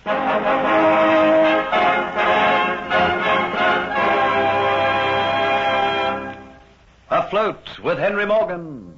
Afloat with Henry Morgan.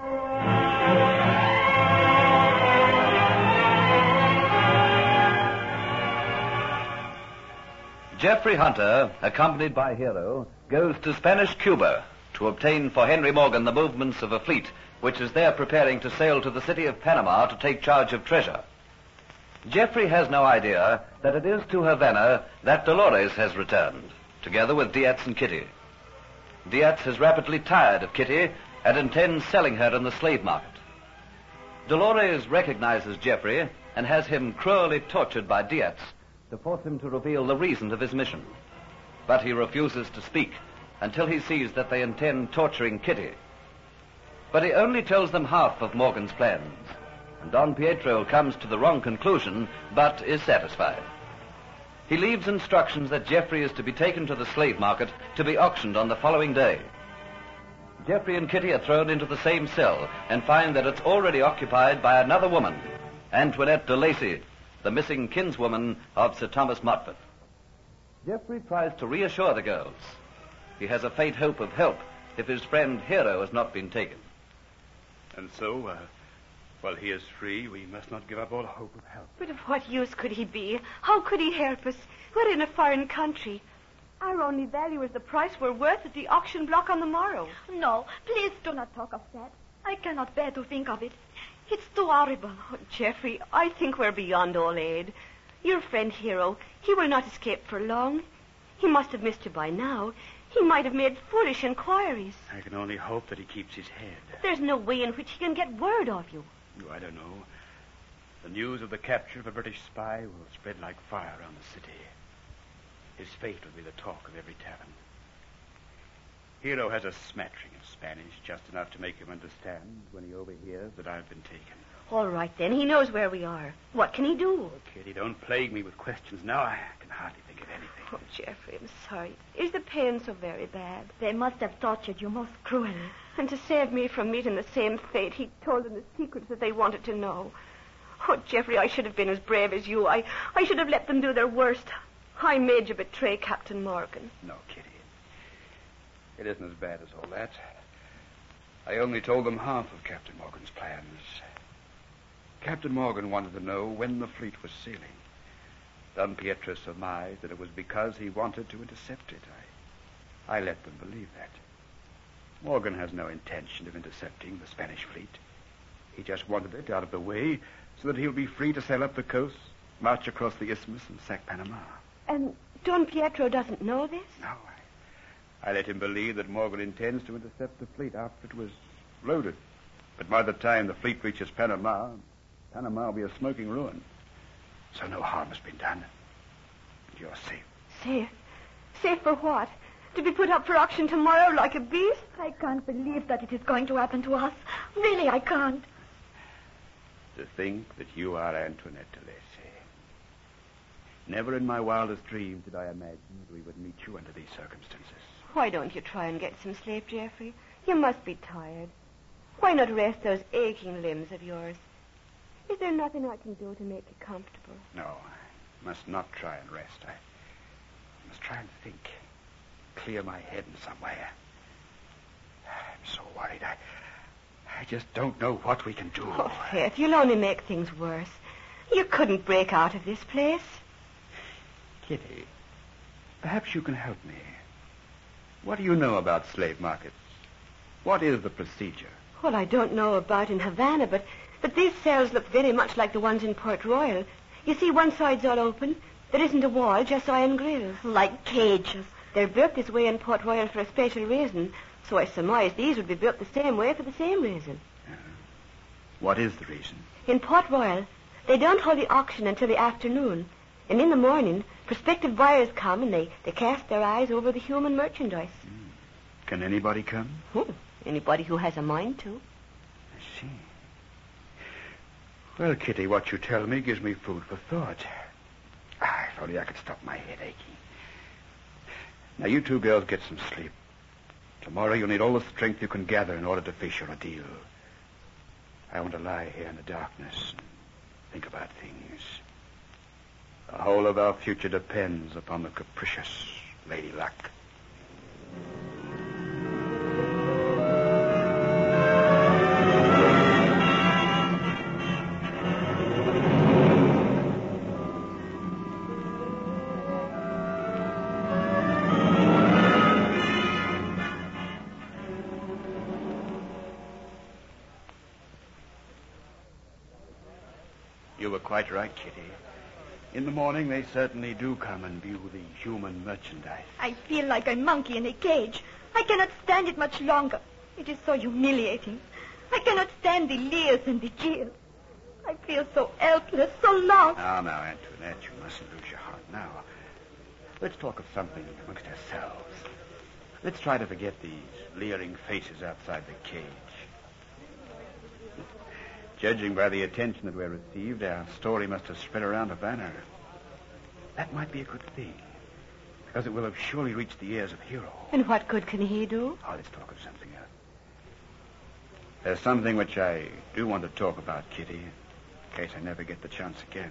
Jeffrey Hunter, accompanied by Hero, goes to Spanish Cuba to obtain for Henry Morgan the movements of a fleet which is there preparing to sail to the city of Panama to take charge of treasure. Jeffrey has no idea that it is to Havana that Dolores has returned, together with Dietz and Kitty. Dietz is rapidly tired of Kitty and intends selling her in the slave market. Dolores recognizes Jeffrey and has him cruelly tortured by Dietz to force him to reveal the reason of his mission. But he refuses to speak until he sees that they intend torturing Kitty. But he only tells them half of Morgan's plans, and Don Pietro comes to the wrong conclusion, but is satisfied. He leaves instructions that Jeffrey is to be taken to the slave market to be auctioned on the following day. Jeffrey and Kitty are thrown into the same cell and find that it's already occupied by another woman, Antoinette de Lacy, the missing kinswoman of Sir Thomas Motford. Jeffrey tries to reassure the girls. He has a faint hope of help if his friend Hero has not been taken. And so, while he is free, we must not give up all hope of help. But of what use could he be? How could he help us? We're in a foreign country. Our only value is the price we're worth at the auction block on the morrow. No, please do not talk of that. I cannot bear to think of it. It's too horrible. Oh, Jeffrey, I think we're beyond all aid. Your friend Hero, he will not escape for long. He must have missed you by now. He might have made foolish inquiries. I can only hope that he keeps his head. There's no way in which he can get word of you. I don't know. The news of the capture of a British spy will spread like fire around the city. His fate will be the talk of every tavern. Hero has a smattering of Spanish, just enough to make him understand when he overhears that I've been taken. All right, then. He knows where we are. What can he do? Oh, Kitty, don't plague me with questions now. I can hardly think of anything. Oh, Jeffrey, I'm sorry. Is the pain so very bad? They must have tortured you most cruelly. And to save me from meeting the same fate, he told them the secrets that they wanted to know. Oh, Jeffrey, I should have been as brave as you. I should have let them do their worst. I made you betray Captain Morgan. No, Kitty. It isn't as bad as all that. I only told them half of Captain Morgan's plans. Captain Morgan wanted to know when the fleet was sailing. Don Pietro surmised that it was because he wanted to intercept it. I let them believe that. Morgan has no intention of intercepting the Spanish fleet. He just wanted it out of the way so that he'll be free to sail up the coast, march across the isthmus, and sack Panama. And Don Pietro doesn't know this? No. I let him believe that Morgan intends to intercept the fleet after it was loaded. But by the time the fleet reaches Panama will be a smoking ruin. So no harm has been done. You're safe. Safe? Safe for what? To be put up for auction tomorrow like a beast? I can't believe that it is going to happen to us. Really, I can't. To think that you are Antoinette de Lacy. Never in my wildest dreams did I imagine that we would meet you under these circumstances. Why don't you try and get some sleep, Jeffrey? You must be tired. Why not rest those aching limbs of yours? Is there nothing I can do to make you comfortable? No, I must not try and rest. I must try and think. Clear my head in some way. I'm so worried. I just don't know what we can do. Oh, Faith, you'll only make things worse. You couldn't break out of this place. Kitty, perhaps you can help me. What do you know about slave markets? What is the procedure? Well, I don't know about in Havana, but these cells look very much like the ones in Port Royal. You see, one side's all open. There isn't a wall, just iron grills. Like cages. They're built this way in Port Royal for a special reason, so I surmise these would be built the same way for the same reason. What is the reason? In Port Royal, they don't hold the auction until the afternoon, and in the morning, prospective buyers come and they cast their eyes over the human merchandise. Can anybody come? Anybody who has a mind to. I see. Well, Kitty, what you tell me gives me food for thought. If only I could stop my head aching. Now, you two girls get some sleep. Tomorrow you'll need all the strength you can gather in order to face your ordeal. I want to lie here in the darkness and think about things. whole of our future depends upon the capricious Lady Luck. You were quite right, Kitty. In the morning, they certainly do come and view the human merchandise. I feel like a monkey in a cage. I cannot stand it much longer. It is so humiliating. I cannot stand the leers and the jeers. I feel so helpless, so lost. Now, Antoinette, you mustn't lose your heart now. Let's talk of something amongst ourselves. Let's try to forget these leering faces outside the cage. Judging by the attention that we received, our story must have spread around a banner. That might be a good thing, because it will have surely reached the ears of Hero. And what good can he do? Oh, let's talk of something else. There's something which I do want to talk about, Kitty, in case I never get the chance again.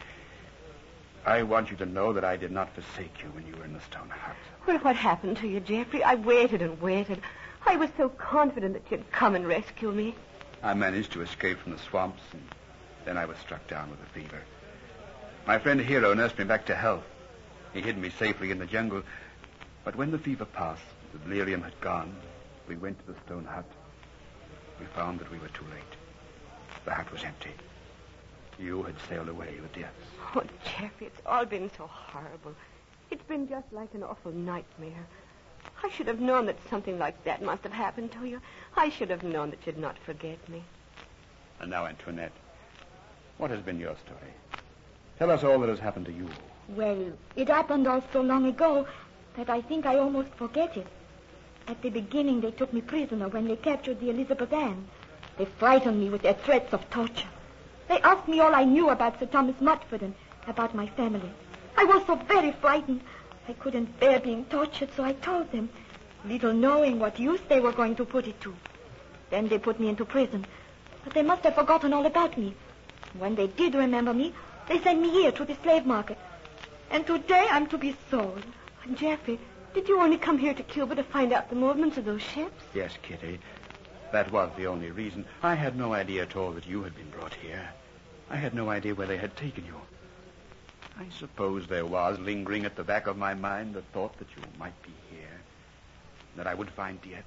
I want you to know that I did not forsake you when you were in the stone hut. Well, what happened to you, Geoffrey? I waited and waited. I was so confident that you'd come and rescue me. I managed to escape from the swamps, and then I was struck down with a fever. My friend Hero nursed me back to health. He hid me safely in the jungle. But when the fever passed, the delirium had gone, we went to the stone hut. We found that we were too late. The hut was empty. You had sailed away with the others. Oh, Geoffrey, it's all been so horrible. It's been just like an awful nightmare. I should have known that something like that must have happened to you. I should have known that you'd not forget me. And now, Antoinette, what has been your story? Tell us all that has happened to you. Well, it happened all so long ago that I think I almost forget it. At the beginning, they took me prisoner when they captured the Elizabeth Ann. They frightened me with their threats of torture. They asked me all I knew about Sir Thomas Mutford and about my family. I was so very frightened. I couldn't bear being tortured, so I told them, little knowing what use they were going to put it to. Then they put me into prison. But they must have forgotten all about me. When they did remember me, they sent me here to the slave market. And today I'm to be sold. And Geoffrey, did you only come here to Cuba to find out the movements of those ships? Yes, Kitty. That was the only reason. I had no idea at all that you had been brought here. I had no idea where they had taken you. I suppose there was lingering at the back of my mind the thought that you might be here, that I would find Dietz.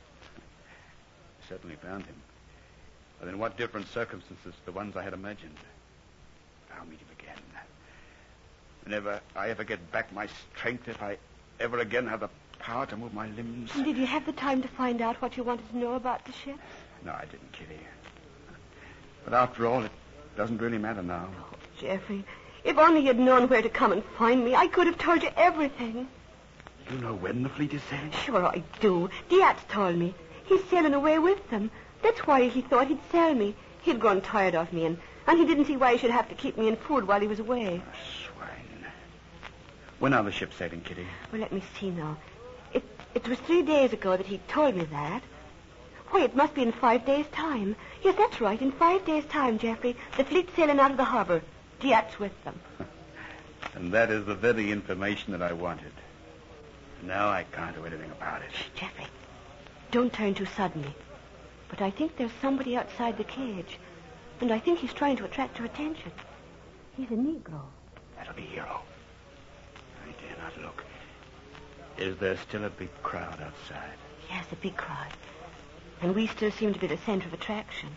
I certainly found him. But in what different circumstances to the ones I had imagined. I'll meet him again. Whenever I ever get back my strength, if I ever again have the power to move my limbs. And did you have the time to find out what you wanted to know about the ship? No, I didn't, Kitty. But after all, it doesn't really matter now. Oh, Geoffrey, if only you'd known where to come and find me, I could have told you everything. You know when the fleet is sailing? Sure I do. Dietz told me. He's sailing away with them. That's why he thought he'd sell me. He'd grown tired of me, and he didn't see why he should have to keep me in food while he was away. Swine. When are the ships sailing, Kitty? Well, let me see now. It was 3 days ago that he told me that. Why, it must be in 5 days' time. Yes, that's right. In 5 days' time, Geoffrey, the fleet's sailing out of the harbor. Dietz with them. And that is the very information that I wanted. Now I can't do anything about it. Shh, Geoffrey, don't turn too suddenly. But I think there's somebody outside the cage. And I think he's trying to attract your attention. He's a Negro. That'll be Hero. I dare not look. Is there still a big crowd outside? Yes, a big crowd. And we still seem to be the center of attraction.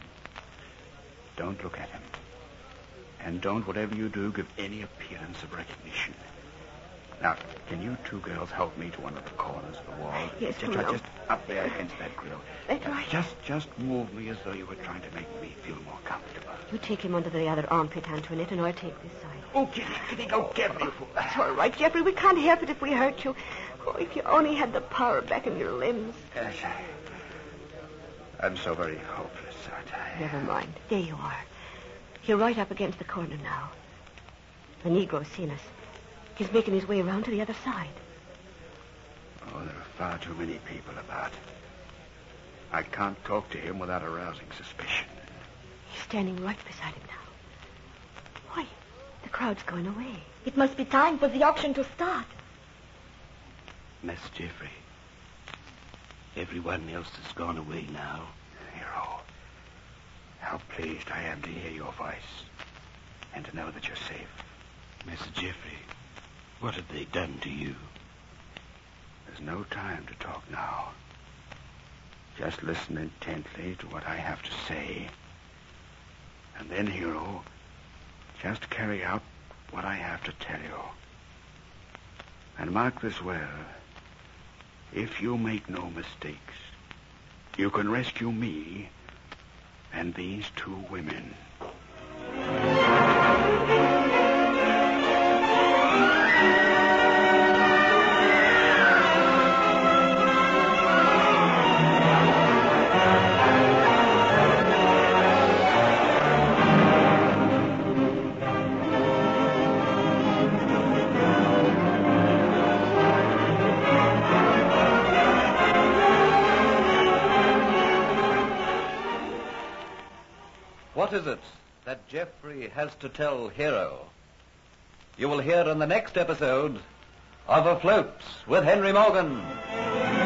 Don't look at him. And don't, whatever you do, give any appearance of recognition. Now, can you two girls help me to one of the corners of the wall? Yes, just up there against that grill. That's right. Just move me as though you were trying to make me feel more comfortable. You take him under the other armpit, Antoinette, and I'll take this side. Oh, Kitty, go get me. That's all right, Geoffrey. We can't help it if we hurt you. Oh, if you only had the power back in your limbs. Yes, I'm so very hopeless, aren't I? Never mind. There you are. You're right up against the corner now. The Negro's seen us. He's making his way around to the other side. Oh, there are far too many people about. I can't talk to him without arousing suspicion. He's standing right beside him now. Why, the crowd crowd's going away. It must be time for the auction to start. Master Geoffrey, everyone else has gone away now. Hero, how pleased I am to hear your voice and to know that you're safe. Master Geoffrey, what have they done to you? There's no time to talk now. Just listen intently to what I have to say. And then, Hero, just carry out what I have to tell you. And mark this well. If you make no mistakes, you can rescue me and these 2 women. What is it that Geoffrey has to tell Hero? You will hear in the next episode of Afloat with Henry Morgan.